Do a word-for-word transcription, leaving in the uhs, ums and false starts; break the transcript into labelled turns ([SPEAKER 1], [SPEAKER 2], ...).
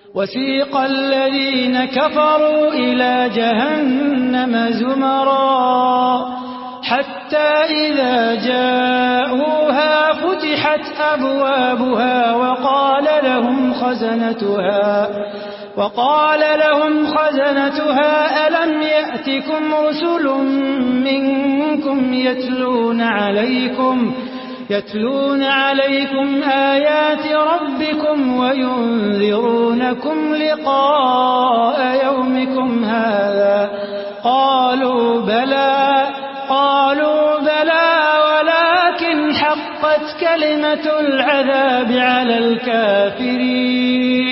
[SPEAKER 1] وسيق الذين كفروا إلى جهنم زمرا حتى إذا جاءوها فتحت أبوابها وقال لهم خزنتها وقال لهم خزنتها ألم يأتكم رسل منكم يتلون عليكم يتلون عليكم آيات ربكم وينذرونكم لقاء يومكم هذا قالوا بلى قالوا بلى ولكن حقت كلمة العذاب على الكافرين